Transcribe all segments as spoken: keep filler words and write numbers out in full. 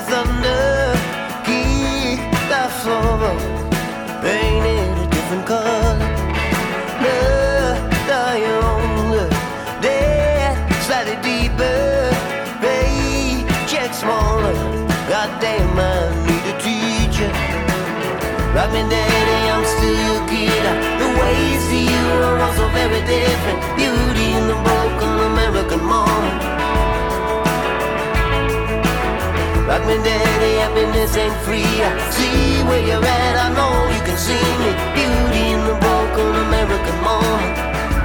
thunder, keep thy sorrow painted a different color. Love thy younger, death slightly deeper, paycheck smaller. Goddamn, I need a teacher. Rock me daddy, I'm still your kid. The ways to you are also very different. Beauty in the broken American moment. Rock me daddy, happiness ain't free. I see where you're at, I know you can see me. Beauty in the broken American moment.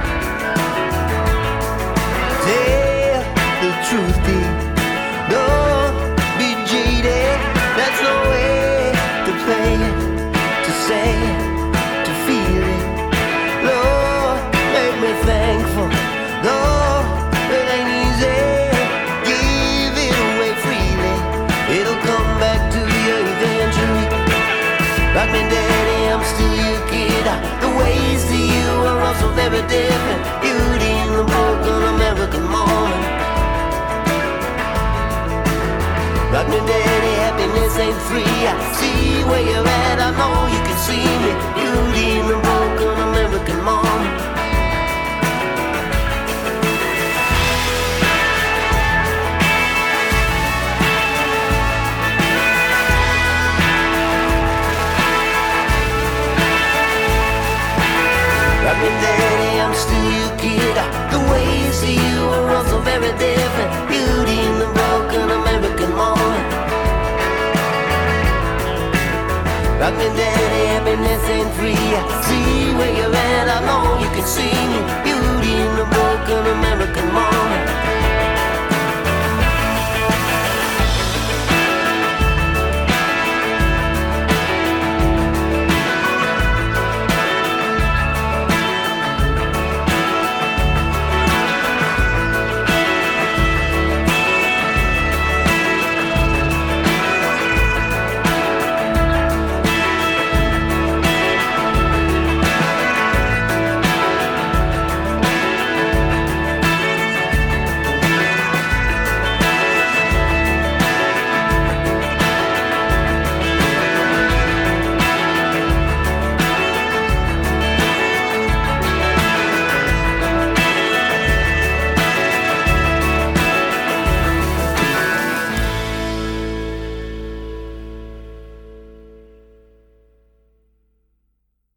Tell the truth, dear. Don't be jaded. That's no way to play it, to say it, to feel it. Lord, make me thankful. Lord, it ain't easy. Give it away freely. It'll come back to you eventually. Rock me daddy, I'm still your kid. The ways to you are also very different. Beauty in the broken American moment. Rock me daddy, happiness ain't free. I see where you're at, I know you can see me. Beauty in the broken American moment. Rock me daddy, I'm still your kid. The ways to you are also very different. Beauty in the broken American moment. Rock me daddy, happiness ain't free. I see where you're at, I know you can see me. Beauty in the broken American moment.